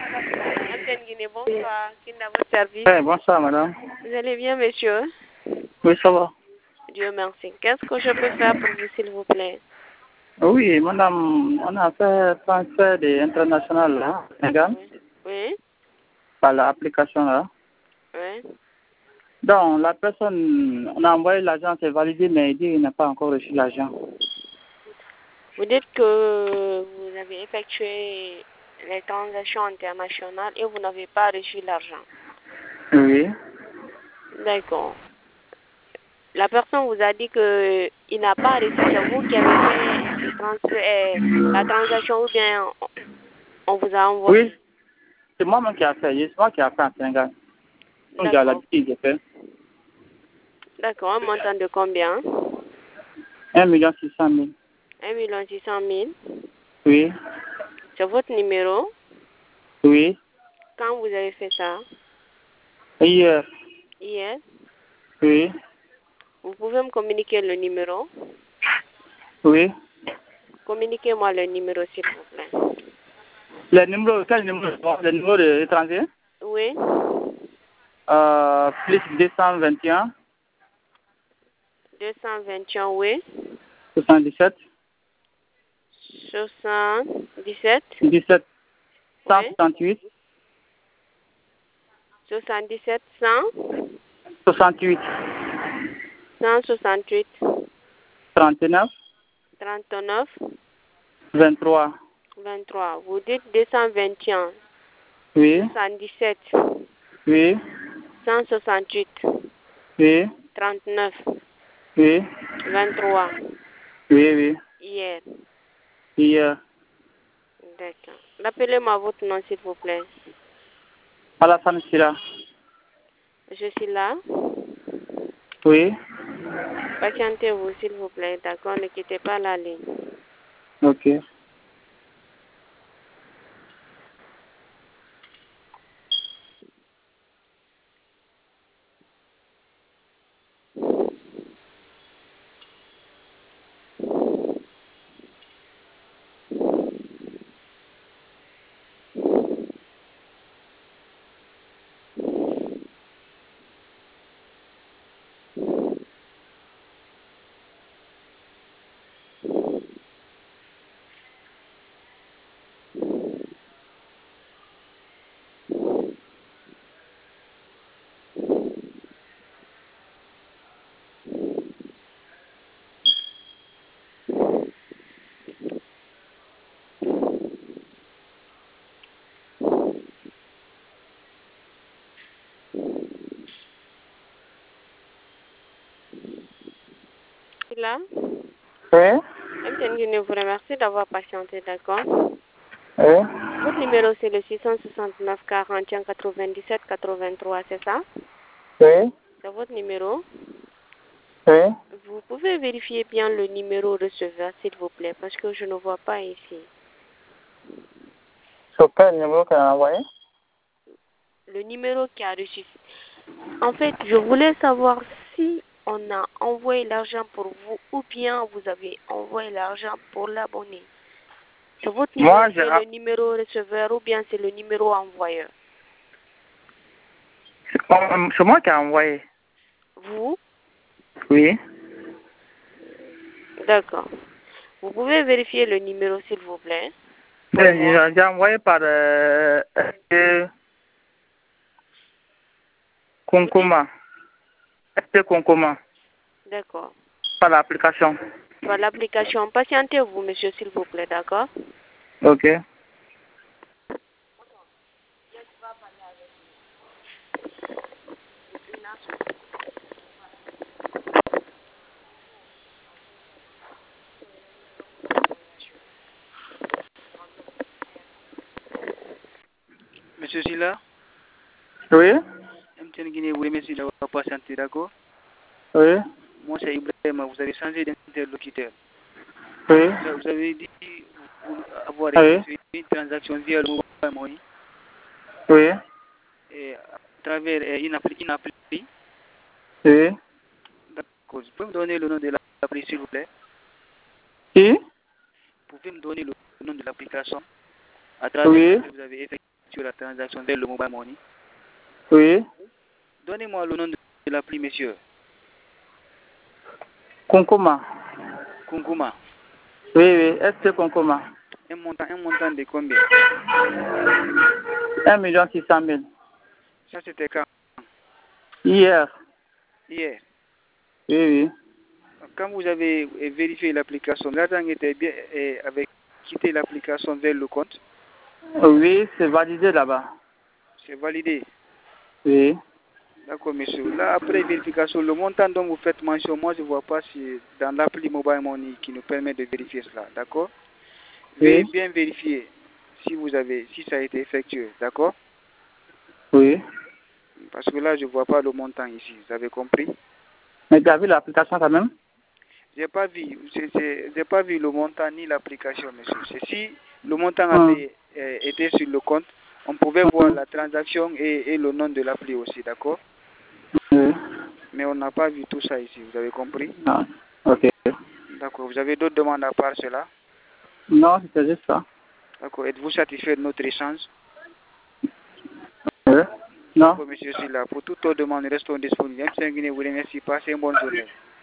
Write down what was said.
Antenne Guinée, bonsoir. Qui est à votre service? Bonsoir, madame. Vous allez bien, monsieur? Oui, ça va. Dieu merci. Qu'est-ce que je peux faire pour vous, s'il vous plaît? Oui, madame, on a fait transfert international là, Sénégal, Oui. par l'application là. Oui. Donc, la personne, on a envoyé l'argent, c'est validé, mais il dit qu'il n'a pas encore reçu l'argent. Vous dites que vous avez effectué les transactions internationales et vous n'avez pas reçu l'argent. Oui. D'accord. La personne vous a dit qu'il n'a pas reçu, c'est vous qui avez fait le transfert, la transaction ou bien on vous a envoyé? Oui, c'est moi-même qui a fait, c'est moi qui a fait en Sénégal. Donc, j'ai l'habitude de faire. D'accord, un montant de combien? 1 600 000. 1 600 000. Oui. C'est votre numéro? Oui. Quand vous avez fait ça? Hier. Hier? Oui. Vous pouvez me communiquer le numéro? Oui. Communiquez-moi le numéro, s'il vous plaît. Le numéro, quel numéro? Le numéro de l'étranger? Oui. Plus 221. 221, oui. 77. 77. 17. Oui. 168. 77, 100. 68. 168. 39. 39. 23. 23. Vous dites 221. Oui. 77. Oui. 168. Oui. 39. Oui. 23. Oui, oui. Hier. Hier. D'accord. Rappelez-moi votre nom, s'il vous plaît. Alassane Sira. Je suis là. Oui. Patientez-vous, s'il vous plaît. D'accord, ne quittez pas la ligne. Ok. Là. Oui. Je vous remercie d'avoir patienté, d'accord? Oui. Votre numéro, c'est le 669 41 97 83, c'est ça? Oui. C'est votre numéro? Oui. Vous pouvez vérifier bien le numéro receveur, s'il vous plaît, parce que je ne vois pas ici. Sur quel numéro qu'elle a envoyé? Le numéro qui a reçu. En fait, je voulais savoir si on a envoyé l'argent pour vous ou bien vous avez envoyé l'argent pour l'abonné. C'est votre numéro, c'est le numéro receveur ou bien c'est le numéro envoyeur? C'est moi qui ai envoyé. Vous? Oui. D'accord. Vous pouvez vérifier le numéro, s'il vous plaît? J'ai envoyé par Konkoma. Konkoma. D'accord. Par l'application. Par l'application. Patientez-vous, monsieur, s'il vous plaît, d'accord? Ok. Monsieur Silla? Oui. MTN Guinée, vous remercie d'avoir patienté, d'accord? Oui. Moi, c'est Ibrahima, vous avez changé d'interlocuteur. Oui. Vous avez dit avoir Oui. effectué une transaction via le mobile money. Oui. Et à travers une appli. Oui. D'accord. Vous pouvez me donner le nom de l'appli, s'il vous plaît? Qui? Vous pouvez me donner le nom de l'application à travers laquelle vous avez effectué effectuer la transaction vers le mobile money? Oui. Donnez-moi le nom de l'appli, monsieur. Konkoma. Kunkuma. Oui, ST Konkoma. Un montant de combien? 1 600 000. Ça, c'était quand? Hier. Hier. Oui. Quand vous avez vérifié l'application, l'argent était bien avec quitté l'application vers le compte? Oui, c'est validé là-bas. C'est validé. Oui. D'accord, monsieur. Là, après vérification, le montant dont vous faites mention, moi, je ne vois pas si dans l'appli Mobile Money qui nous permet de vérifier cela. D'accord? Veuillez bien vérifier si ça a été effectué. D'accord? Oui. Parce que là, je ne vois pas le montant ici. Vous avez compris? Mais tu as vu l'application quand même? J'ai pas vu le montant ni l'application, monsieur. C'est si le montant avait été sur le compte, on pouvait voir la transaction et le nom de l'appli aussi, d'accord? Oui. Mais on n'a pas vu tout ça ici, vous avez compris? Ah, ok. D'accord. Vous avez d'autres demandes à part cela? Non, c'était juste ça. D'accord. Êtes-vous satisfait de notre échange? Oui. Non. D'accord, monsieur Silla. Pour toute autre demande, restons disponibles. M. Guinée vous remercie. Passez une bonne journée.